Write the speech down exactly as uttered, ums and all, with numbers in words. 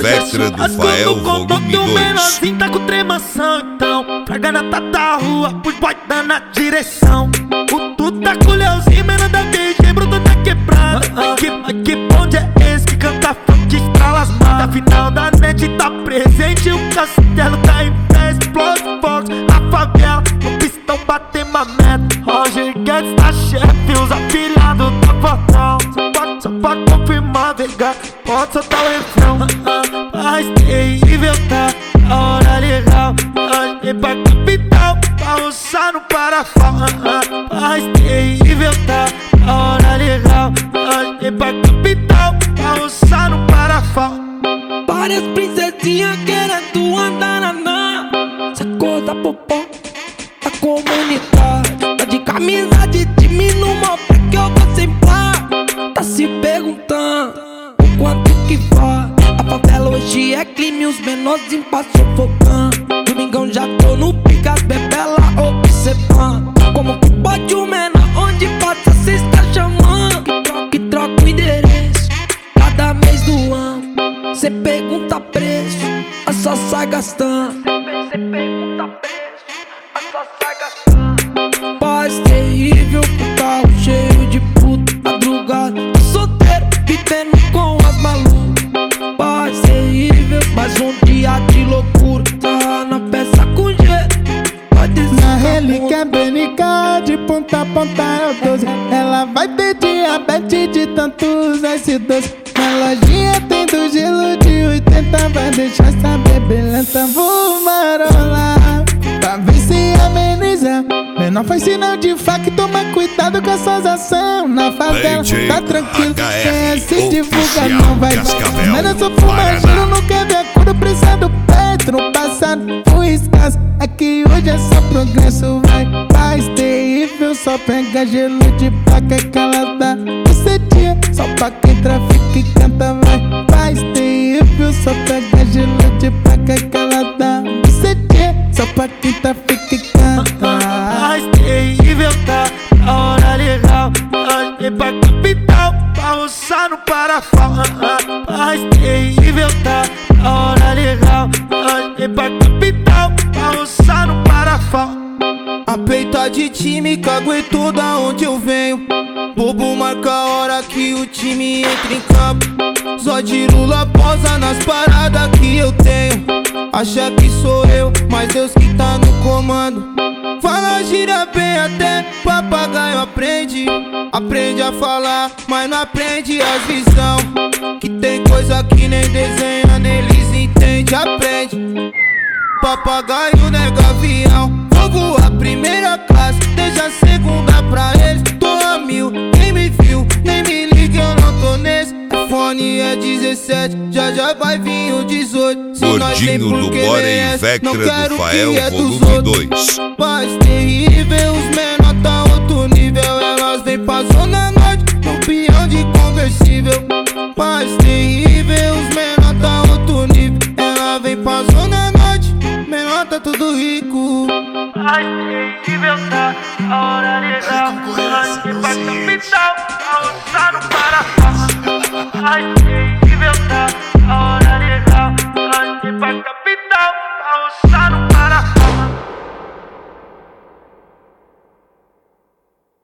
Vectra do Fael, volume o dois. menorzinho tá com tremação, então pra ganata da rua, pros boy dando na direção. O tu tá com o Leozinho, menor da B G, bruto tá quebrado. Que, que bonde é esse que canta funk, estrala as malas? Na final da net tá presente, o castelo tá em pé, explode fox, a favela, o pistão bater uma meta. Roger Guedes tá chefe, os afilhados tá portão. Só pra, só pra confirmar, vega, pode soltar o refrão. Mais terrível tá, a hora legal. Nós vem pra capital, pra roçar no Parafal. Mais terrível tá, a hora legal. Nós vem pra capital, pra roçar no Parafal. Várias princesinhas querendo andar na na sacou da popó da comunidade. Tá de camisa de time numa pé que eu vou sem pá. Tá se perguntando o quanto que faz. A favela hoje é crime, os menorzinhos passam focando. Domingão já tô no pica, bebela observando. Como que pode o menor onde passa cê está chamando? Que troca, que troca o endereço cada mês do ano. Cê pergunta preço, a só sai gastando. Cê pergunta preço, a só sai gastando. Paz terrível com carro cheio de puta. Madrugada, solteiro, vivendo com as malucas. Paz terrível, mais um dia de loucura. Tá na peça com jeito. Na relíquia B N K, de ponta a ponta é o doze. Ela vai ter diabetes de tantos S doze. Na lojinha tem do gelo de oitenta, vai deixar essa bebê lenta. Vou marolar pra ver se ameniza. Menor faz sinal de faca, toma cuidado com essas ações. Na favela tá tranquilo, quem se divulga não vai ver. Mas eu sou fumageiro, não quer ver a cor do preço do peito. No passado fui escasso, é que hoje é só progresso, vai. Paz terrível, só pega gelo de placa que ela dá. Esse dia, só pra quem trafica e canta, vai. Paz terrível, só pega gelo de placa que ela dá. Esse dia, só pra quem trafica e canta. Paz terrível tá, a hora legal. Nós vem pra capital, pra roçar no Parafal. Paz terrível tá, a hora legal. Nós vem pra capital, pra roçar no Parafal. A peita de time, caguetou da onde eu venho. Bobo marca a hora que o time entra em campo. Só de Lula posa nas paradas que eu tenho. Acha que sou eu, mas Deus que tá no comando. Fala, gira bem até papagaio aprende. Aprende a falar, mas não aprende as visão. Que tem coisa que nem desenha, neles entende, aprende. Papagaio nega avião, vou voar primeira classe, deixa a segunda pra eles. Tô a mil, quem me viu, nem me liga, eu não tô nesse. Fone é dezessete, já já vai vir o dezoito. Se Gordinho do Bora e Vectra do Fael, volume dois. Paz terrível, os menor tá outro nível. Elas vem pra zona norte, no peão de conversível. Paz terrível, os menor tá outro nível. Ela vem pra zona norte, menor tá tudo rico. Paz terrível tá, a hora legal. Nós vem pra capital, pra roçar no Parafal. Paz terrível tá, a hora legal. Nós vem pra capital, pra roçar no